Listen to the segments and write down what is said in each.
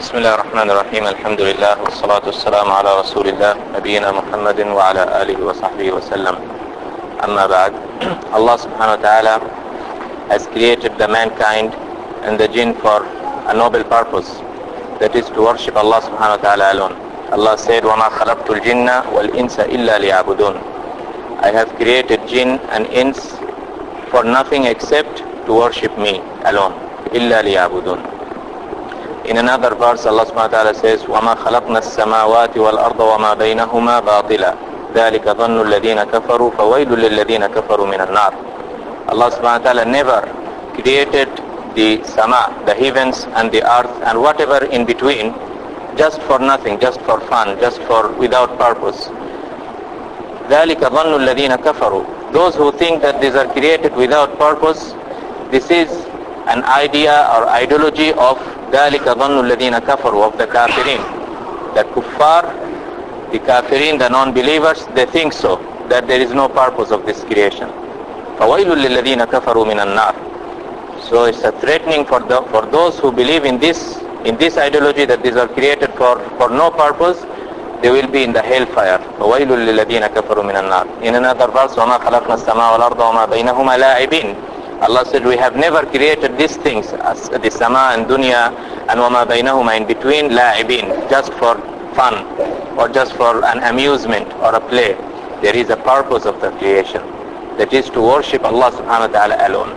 بسم الله الرحمن الرحيم. الحمد لله والصلاة والسلام على رسول الله نبينا محمد وعلى آله وصحبه وسلم. أما بعد, Allah subhanahu wa ta'ala has created the mankind and the jinn for a noble purpose, that is to worship Allah subhanahu wa ta'ala alone. Allah said, وَمَا خَلَقْتُ الْجِنَّ وَالْإِنسَ إِلَّا لِيَعْبُدُونَ. I have created jinn and ins for nothing except to worship me alone. إِلَّا لِيَعْبُدُونَ. In another verse, Allah subhanahu wa ta'ala says, وَمَا خَلَقْنَا السَّمَاوَاتِ وَالْأَرْضَ وَمَا بَيْنَهُمَا بَاطِلًا ذَلِكَ ظَنُّ الَّذِينَ كَفَرُوا فَوَيْلٌ لِلَّذِينَ كَفَرُوا مِنَ النَّارِ. Allah subhanahu wa ta'ala never created the sama, the heavens and the earth and whatever in between just for nothing, just for fun, just for without purpose. ذَلِكَ ظَنُّ الَّذِينَ كَفَرُوا. Those who think that these are created without purpose, this is an idea or ideology of ذَلِكَ ظَنُّ الَّذِينَ كَفَرُوا, of the kafirin. The kuffar, the kafirin, the non-believers, they think so, that there is no purpose of this creation. فَوَيْلٌ لِلَّذِينَ كَفَرُوا مِنَ النَّارِ. So it's a threatening for those who believe in this ideology that these are created for no purpose. They will be in the hellfire. فَوَيْلٌ لِلَّذِينَ كَفَرُوا مِنَ النَّارِ. In another verse, وَمَا خَلَقْنَا السَّمَاءَ وَالْأَرْضَ وَمَا بَيْنَهُمَا لَاعِبِينَ. Allah said, we have never created these things, as the sama and dunya and wama baynahuma in between, la'ibin, just for fun or just for an amusement or a play. There is a purpose of the creation, that is to worship Allah subhanahu wa ta'ala alone.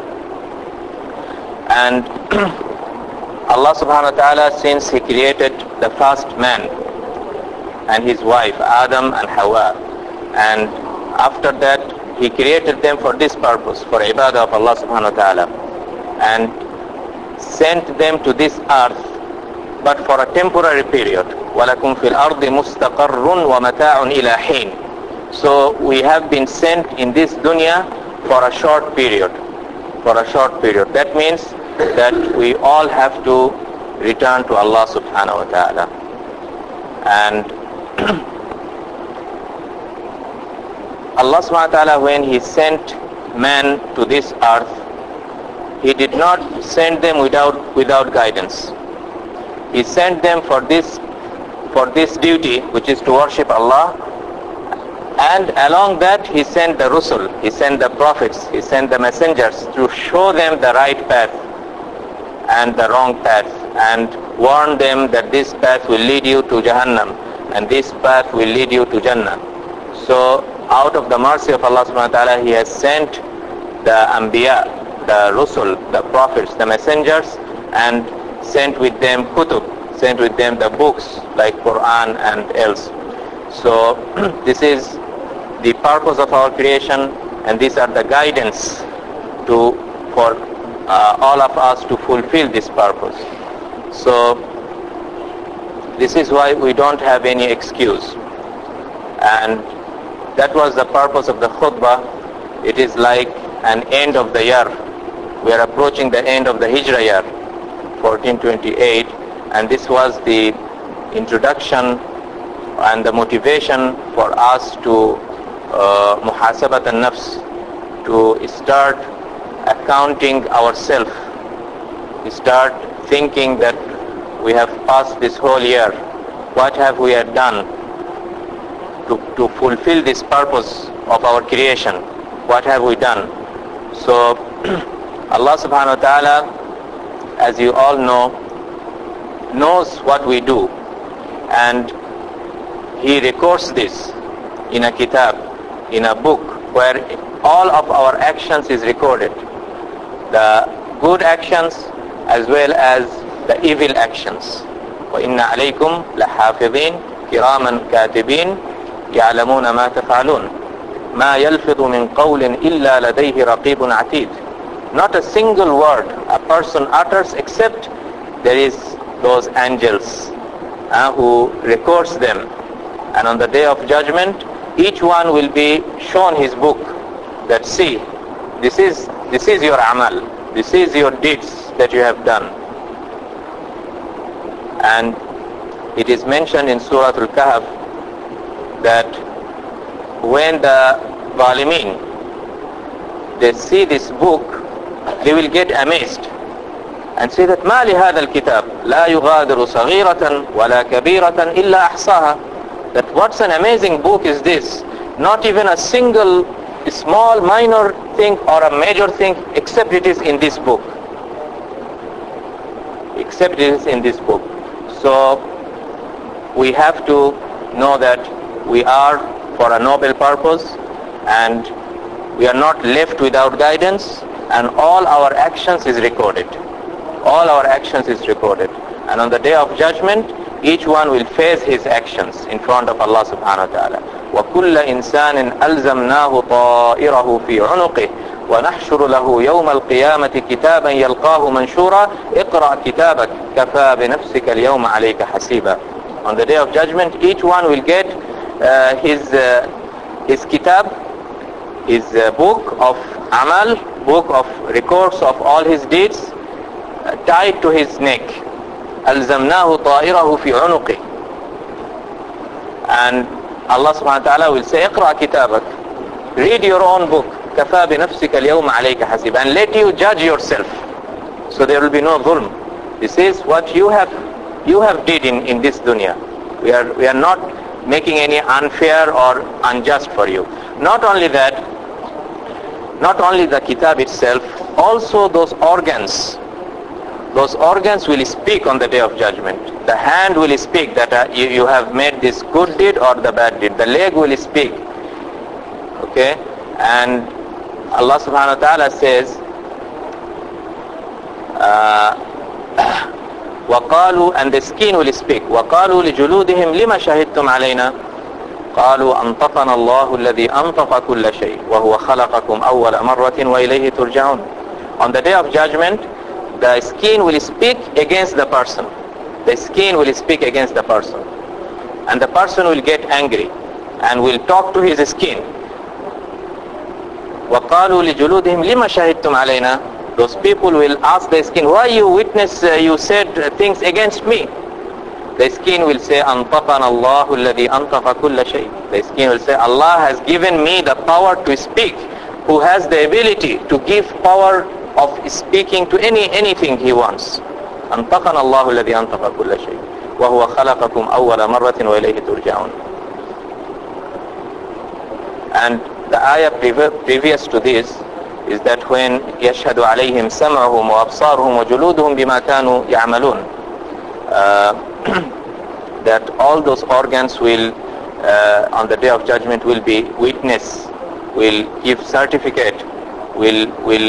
And Allah subhanahu wa ta'ala, since He created the first man and his wife Adam and Hawa, and after that He created them for this purpose, for ibadah of Allah subhanahu wa ta'ala, and sent them to this earth, but for a temporary period. وَلَكُمْ فِي الْأَرْضِ مُسْتَقَرٌّ وَمَتَاعٌ إِلَى حِينٍ. So we have been sent in this dunya for a short period. For a short period. That means that we all have to return to Allah subhanahu wa ta'ala. And Allah subhanahu wa ta'ala, when He sent man to this earth, He did not send them without guidance. He sent them for this duty, which is to worship Allah, and along that He sent the Rusul, He sent the prophets, He sent the messengers to show them the right path and the wrong path, and warn them that this path will lead you to Jahannam and this path will lead you to Jannah. So out of the mercy of Allah subhanahu wa ta'ala, He has sent the Anbiya, the Rusul, the prophets, the messengers, and sent with them kutub, sent with them the books like Quran and else. So this is the purpose of our creation, and these are the guidance for all of us to fulfill this purpose. So this is why we don't have any excuse. And that was the purpose of the khutbah. It is like an end of the year. We are approaching the end of the Hijrah year, 1428, and this was the introduction and the motivation for us to muhasabat al-nafs, to start accounting ourselves, start thinking that we have passed this whole year. What have we done to fulfill this purpose of our creation? What have we done? So Allah subhanahu wa ta'ala, as you all know, knows what we do, and He records this in a kitab, in a book where all of our actions is recorded, the good actions as well as the evil actions. وَإِنَّ عَلَيْكُمْ لَحَافِظِينَ كِرَامًا كَاتِبِينَ يعلمون ما تفعلون ما يلفظ من قول إلا لديه رقيب عتيد. Not a single word a person utters except there is those angels who records them, and on the day of judgment each one will be shown his book, that see, this is your amal, this is your deeds that you have done. And it is mentioned in Surah Al-Kahf that when the Zalimin, they see this book, they will get amazed, and say that ما لهذا الكتاب لا يغادر صغيرة ولا كبيرة إلا أحصاها. That what's an amazing book is this? Not even a single small minor thing or a major thing except it is in this book. Except it is in this book. So we have to know that we are for a noble purpose and we are not left without guidance, and all our actions is recorded. All our actions is recorded. And on the day of judgment, each one will face his actions in front of Allah subhanahu wa ta'ala. وَكُلَّ إِنسَانٍ أَلْزَمْنَاهُ طَائِرَهُ فِي عُنُقِهِ وَنَحْشُرُ لَهُ يَوْمَ الْقِيَامَةِ كِتَابًا يَلْقَاهُ مَنْشُورًا اقْرَأْ كِتَابَكَ كَفَى بِنَفْسِكَ الْيَوْمَ عَلَيْكَ حَسِيبًا. On the day of judgment, each one will get his kitab, his book of amal, book of records of all his deeds, tied to his neck. ألزمناه طائره في عنقه. And Allah subhanahu wa ta'ala will say, اقرأ كتابك, read your own book, كفى بنفسك اليوم عليك حسيب, and let you judge yourself. So there will be no dhulm. This is what you have did in this dunya. We are not making any unfair or unjust for you. Not only that, not only the kitab itself, also those organs will speak on the day of judgment. The hand will speak that you have made this good deed or the bad deed. The leg will speak. Okay? And Allah subhanahu wa ta'ala says, وَقَالُوا, and the skin will speak. وَقَالُوا لِجُلُودِهِمْ لِمَ شَهِدْتُمْ عَلَيْنَا قالوا أنطقنا الله الذي أنطق كل شيء وهو خلقكم أول مرة وإليه ترجعون. On the day of judgment, the skin will speak against the person. The skin will speak against the person. And the person will get angry and will talk to his skin. وَقَالُوا لِجُلُودِهِمْ لِمَ شَهِدْتُمْ عَلَيْنَا. Those people will ask the skin, why you witness, you said things against me? The skin will say, أَنطَقَنَا اللَّهُ الَّذِي أَنطَقَ كُلَّ شَيْءٍ. The skin will say, Allah has given me the power to speak, who has the ability to give power of speaking to anything he wants. أَنطَقَنَا اللَّهُ الَّذِي أَنطَقَ كُلَّ شَيْءٍ وَهُوَ خَلَقَكُمْ أَوَّلَ مَرَّةٍ وَإِلَيْهِ تُرْجَعُونَ. And the ayah previous to this is that when يَشْهَدُ عَلَيْهِمْ سَمْعُهُمْ وَأَبْصَارُهُمْ وَجُلُودُهُمْ بِمَا كَانُوا يَعْمَلُونَ. That all those organs will on the day of judgment will be witness, will give certificate, will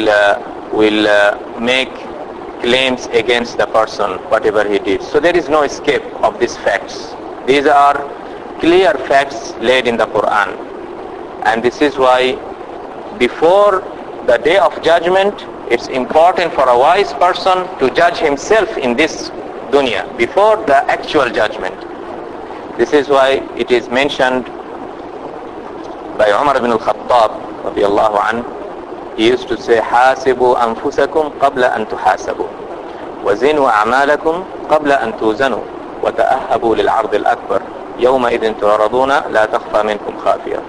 make claims against the person whatever he did. So there is no escape of these facts. These are clear facts laid in the Quran, and this is why before the day of judgment it's important for a wise person to judge himself in this dunya before the actual judgment. This is why it is mentioned by Umar ibn al-Khattab radiyallahu anhu. He used to say, حاسبوا أنفسكم قبل أن تحاسبوا وزنوا أعمالكم قبل أن توزنوا وتأهبوا للعرض الأكبر يومئذ تعرضون لا تخفى منكم خافية.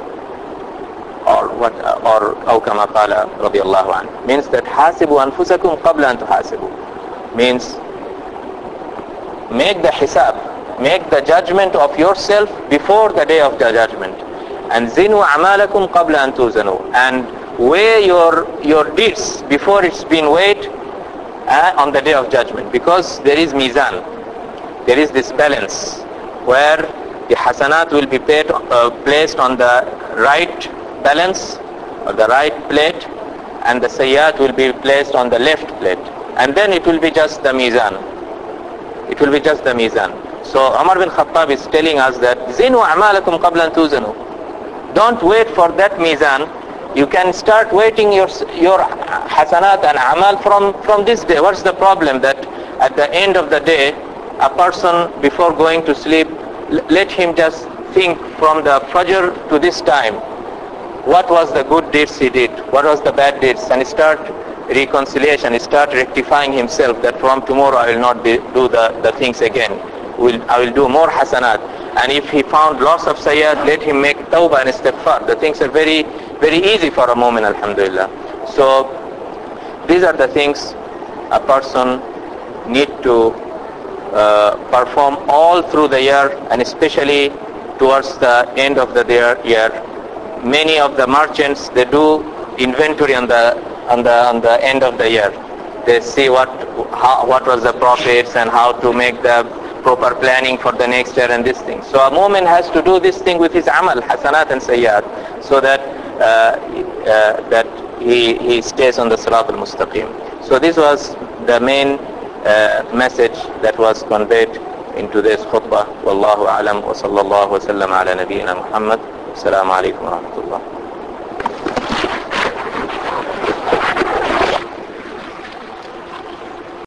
Or أو كما قال رضي الله عنه, means that حاسبوا أنفسكم قبل أن تحاسبوا means make the hisab, make the judgment of yourself before the day of the judgment. And zinu amalakum qabla an tuzanu, and weigh your deeds before it's been weighed on the day of judgment, because there is mizan, there is this balance where the hasanat will be placed on the right balance or the right plate, and the sayyat will be placed on the left plate, and then it will be just the mizan. It will be just the mizan. So Umar bin Khattab is telling us that zinu a'malakum qabla an tuzanu. Don't wait for that mizan. You can start waiting your hasanat and amal from this day. What's the problem? That at the end of the day, a person before going to sleep, let him just think from the fajr to this time, what was the good deeds he did, what was the bad deeds, and start reconciliation, start rectifying himself, that from tomorrow I will not do the things again. I will do more hasanat. And if he found lots of sayyat, let him make tawbah and istighfar. The things are very, very easy for a moment, alhamdulillah. So these are the things a person need to perform all through the year, and especially towards the end of the year. Many of the merchants, they do inventory on the end of the year. They see what was the profits and how to make the proper planning for the next year and this thing. So a mu'min has to do this thing with his amal, hasanat and sayyat, so that he stays on the sirat al-mustaqim. So this was the main message that was conveyed into this khutbah. Wallahu a'lam wa sallallahu wa sallam ala nabiyyina Muhammad. Assalamu alaikum wa rahmatullah.